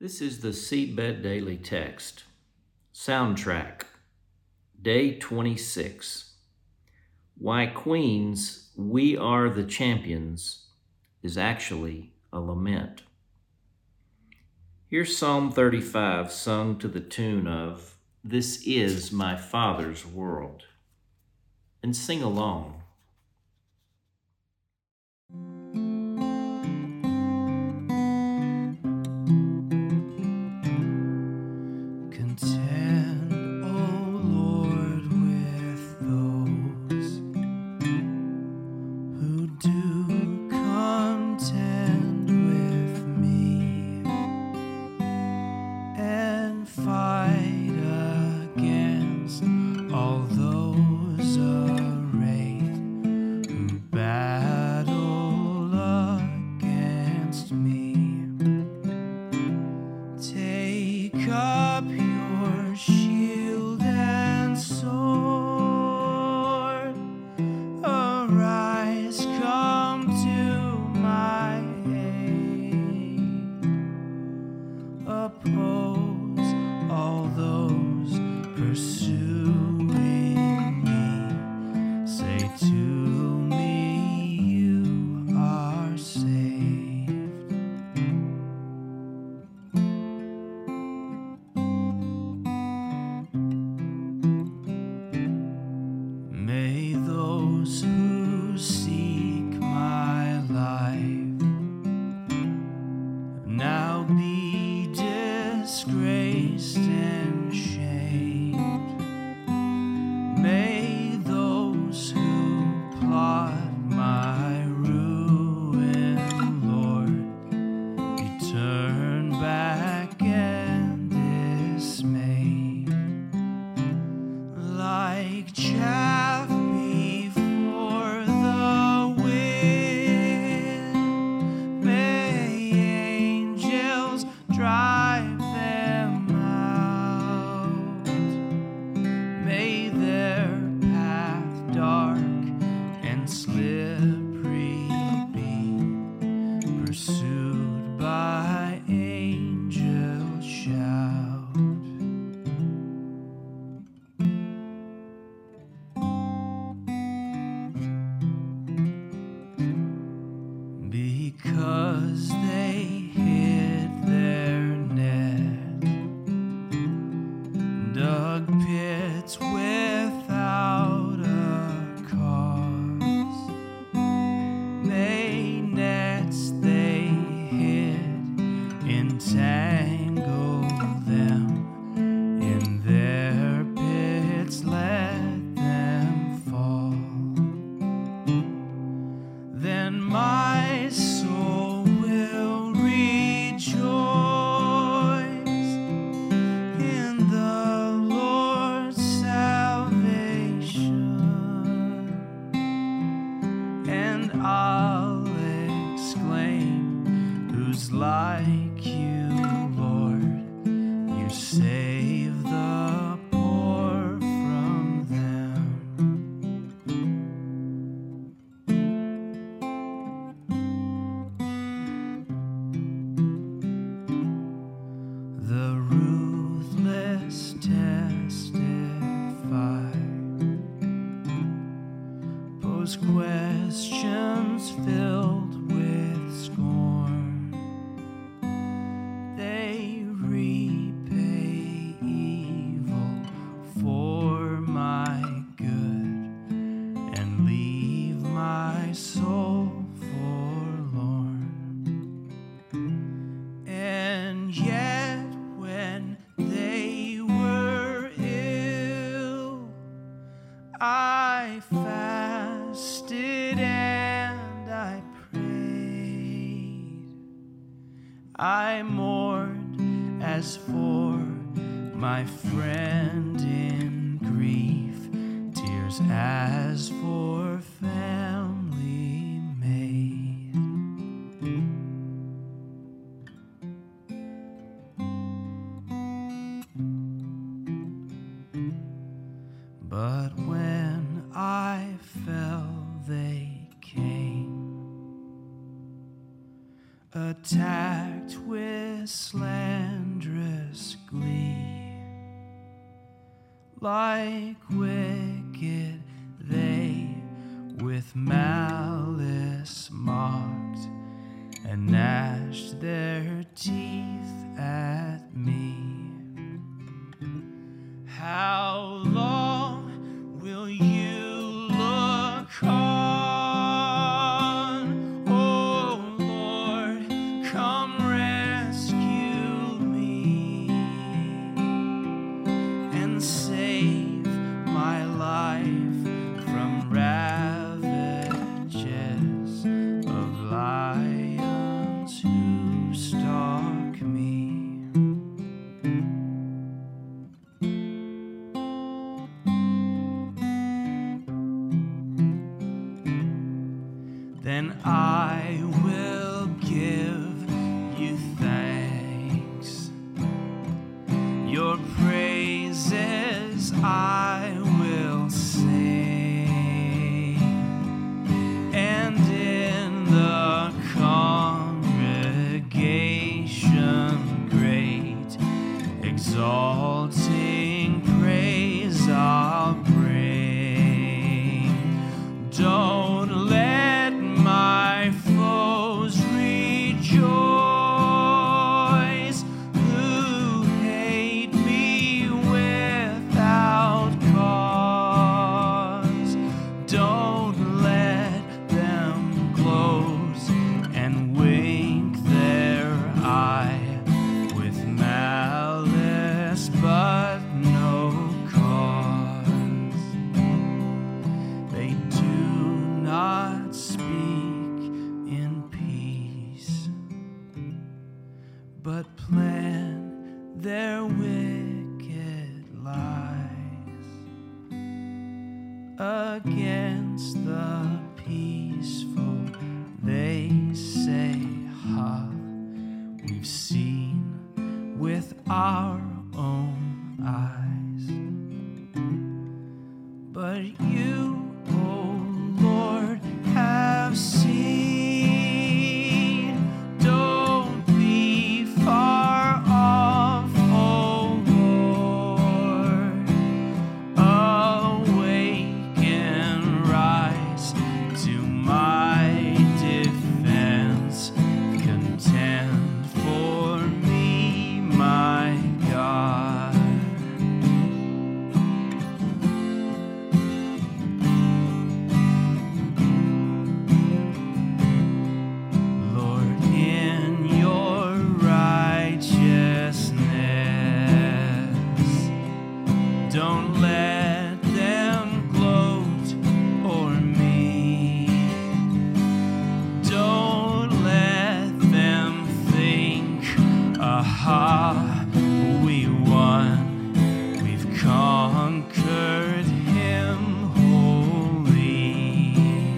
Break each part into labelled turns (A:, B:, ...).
A: This is the Seedbed Daily Text. Soundtrack. Day 26. Why Queen's We Are the Champions is actually a lament. Here's Psalm 35 sung to the tune of This Is My Father's World. And sing along.
B: Contend, O Lord, with those who do contend with me, and fight against all those arrayed who battle against me. Take up your shield and sword. Arise, come to my aid. Oppose all those pursuing me. Say to me, you are saved. May those who seek my life now be disgraced and shamed. May those who plot my ruin, Lord, be turned back and dismayed. Like chaff before the wind, may angels drive them out. May their path dark and slippery be, pursued by angel shout. Because they hid their net, dug pits without a cause. May nets they hid entangle them, in their pits let them fall. Then my soul will rejoice in the Lord's salvation, and I'll exclaim, who's like you, Lord? You save the poor from them. The ruthless testify, pose questions filled with scorn. They repay evil for my good, and leave my soul forlorn. And yet when they were ill, I fasted and I prayed. I mourned as for my friend in grief, tears as for family made. But when I fell, they came, attacked with slander like wicked they with malice mocked and gnashed their teeth at me. How long will you look on? Oh Lord, come rescue me and save my life from ravages of lions who stalk me. Then I will give you thanks. Your praises I will sing, and in the congregation great exalting praise I'll bring. Don't let my foes rejoice who hate me without cause. Don't let them close and wink their eye with malice, but no cause. They do not speak in peace, but plan their wicked lies against the peaceful. They say, ha, we've seen with our own eyes. But you, oh Lord, have seen. Don't be far off, oh Lord. Awake and rise to my defense. Contend for me, my God. Lord, in your righteousness, don't let them gloat o'er me. Don't let them think, aha, we won, we've conquered him wholly.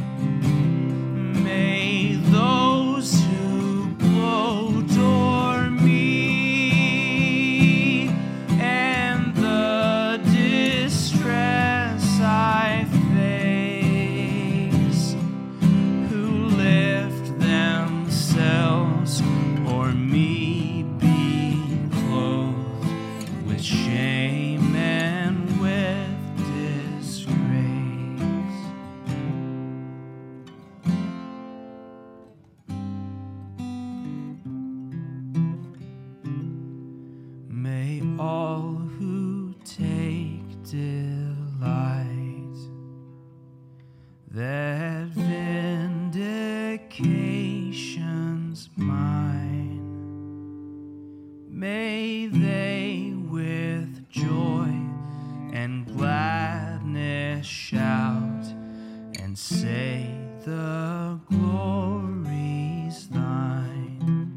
B: May those who gloat o'er me and the distress I face, who lift themselves o'er me, be clothed with shame and with disgrace. May all who take delight that vindication's mine, may they with joy and gladness shout and say the glory's thine.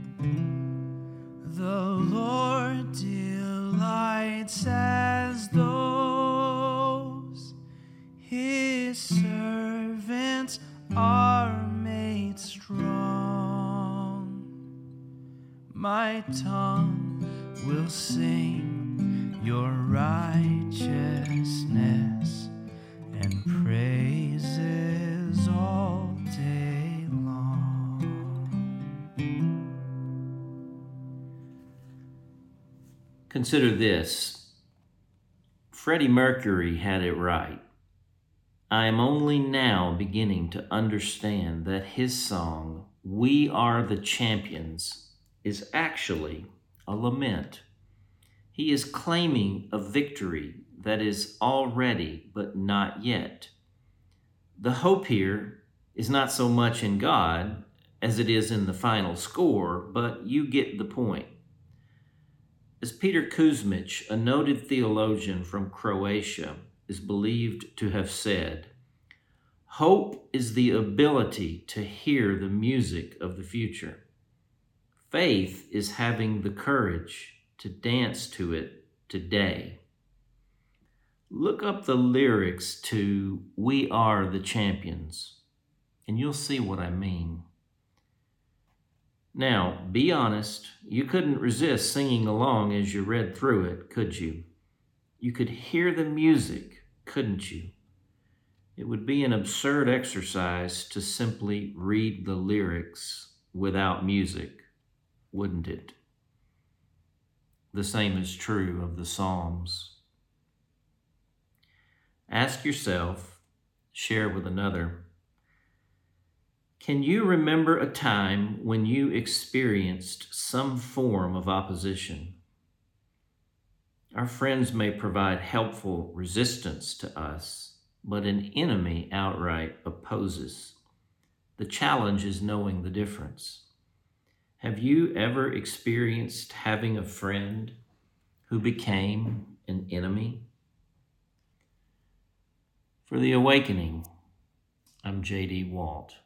B: The Lord delights as those his servants are made strong. My tongue will sing your righteousness and praises all day long.
A: Consider this. Freddie Mercury had it right. I am only now beginning to understand that his song, "We Are the Champions," is actually a lament. He is claiming a victory that is already but not yet. The hope here is not so much in God as it is in the final score, but you get the point. As Peter Kuzmic, a noted theologian from Croatia, is believed to have said, hope is the ability to hear the music of the future. Faith is having the courage to dance to it today. Look up the lyrics to "We Are the Champions," and you'll see what I mean. Now, be honest, you couldn't resist singing along as you read through it, could you? You could hear the music, couldn't you? It would be an absurd exercise to simply read the lyrics without music, wouldn't it? The same is true of the Psalms. Ask yourself, share with another, can you remember a time when you experienced some form of opposition? Our friends may provide helpful resistance to us, but an enemy outright opposes. The challenge is knowing the difference. Have you ever experienced having a friend who became an enemy? For The Awakening, I'm J.D. Walt.